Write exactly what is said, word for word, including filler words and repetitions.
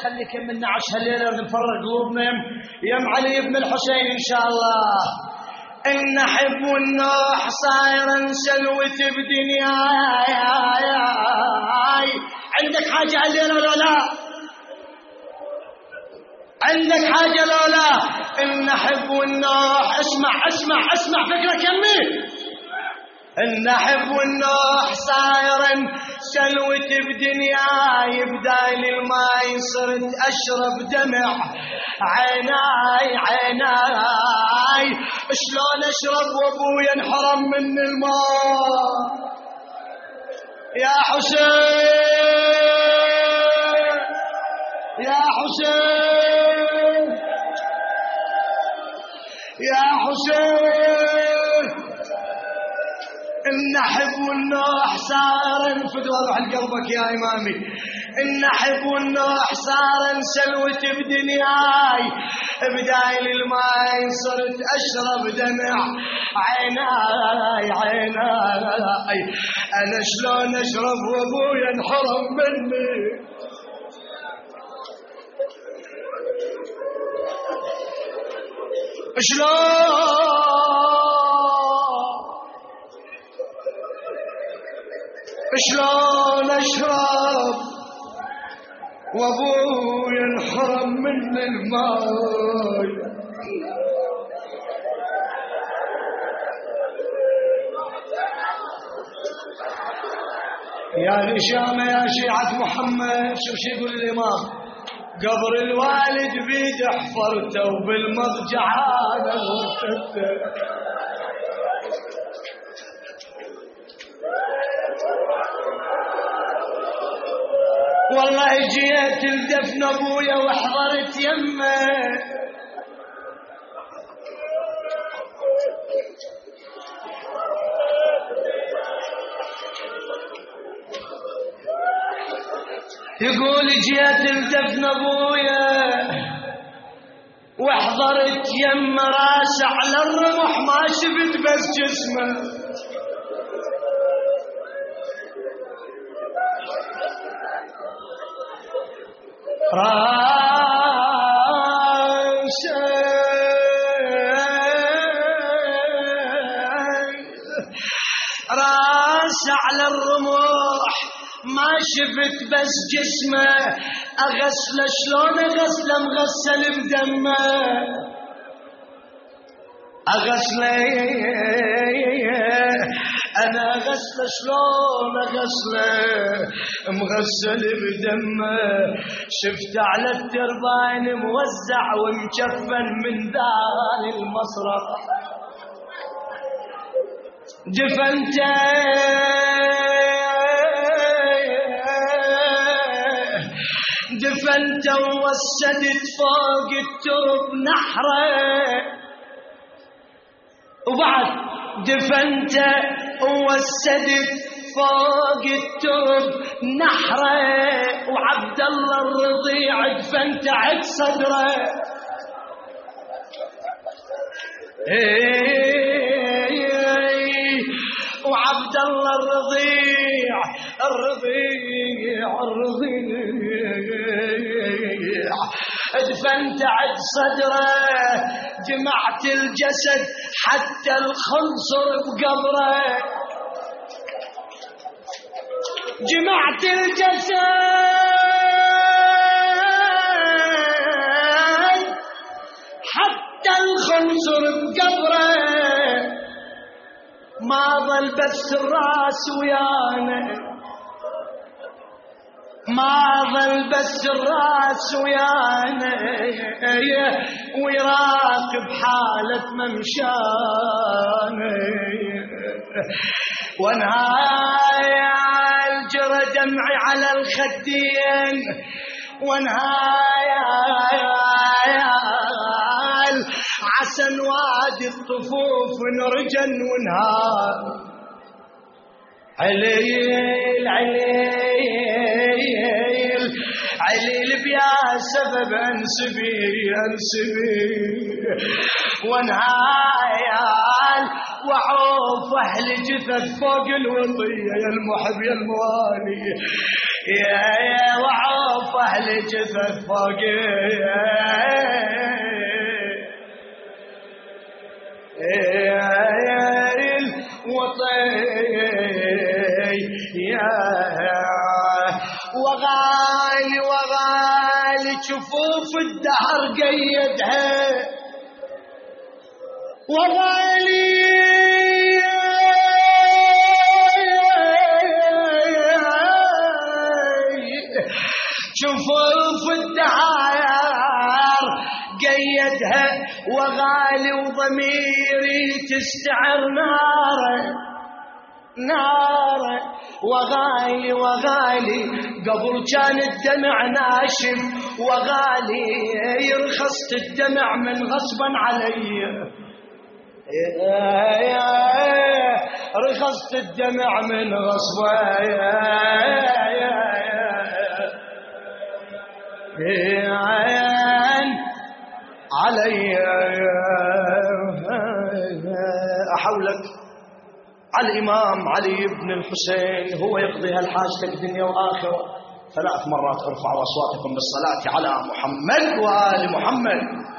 خليك يمنا عشها الليلة نفرق قلوبنا يم, يم علي بن الحسين إن شاء الله. إن حب النوح صايرا سلوة بدنياي. عندك حاجة الليلة ولا لا؟ عندك حاجة لو لا؟ إن حب النوح اسمع اسمع اسمع فكرة كمي. إن حب النوح صايرا سلوة بدنياي بدايل الماي صرت أشرب دمع عيناي عيناي. شلون أشرب وأبويا انحرم من الماء؟ يا حسين يا حسين يا حسين. إن حب النوح صار انفدوا روح قلبك يا إمامي. إن حب النوح صار سلوة بدنياي بدايل الماي صرت أشرب دمع عيناي عيناي. أنا شلون أشرب وأبويا انحرم مني؟ شلون شلون أشرب وأبويا انحرم من الماء؟ يا هشام يا شيعة محمد شوف شو يقول الإمام. قبر الوالد بيد حفرته وبالمضجع هذا مرتده. والله جيت الدفن ابويا وحضرت يمه. يقول جيت الدفن ابويا وحضرت يم راسه على الرمح ما شفت بس جسمه. راسه راسه على الرمح ما شفت بس جسمه. أغسله شلون أغسله مغسل بدمه. أغسله أنا أغسله شلون أغسله مغسل بدمه. شفت على الترباين موزع ومجفن من دار المصرف. دفنته دفنت ووسدت فوق الترب نحره. وبعد دفنت ووسدت فوق الترب نحره. وعبد الله الرضيع دفنت عد صدره. وعبد الله الرضيع الرضيع الرضيع دفنت عد صدره. جمعت الجسد حتى الخنصر بقبره. جمعت الجسد حتى الخنصر بقبره. ما ظل بس الراس ويانا. ما ظل بس الراس ويانا ويراقب حالة ممشانا. وانهاي جرى دمعي على الخدين. وانهاي عسن وادي الطفوف نرجن ونهار. عليل عليل عليل بيا سبب انسبي انسبي. وانهايال وعوف أهل جثث فوق الوطية يا المحب يا الموالي يا يا وعوف أهل جثث فوق وغالي وغالي شفوف الدهر قيدها وغالي شفوف الدهر قيدها وغالي وضميري تستعر ناره ناره وغالي وغالي قبل كان الدمع ناشف وغالي رخصت الدمع من غصبا علي رخصت الدمع من غصبا علي أحولك على الإمام علي بن الحسين هو يقضي هالحاجة الدنيا وآخرة ثلاث مرات ارفعوا أصواتكم بالصلاة على محمد وآل محمد.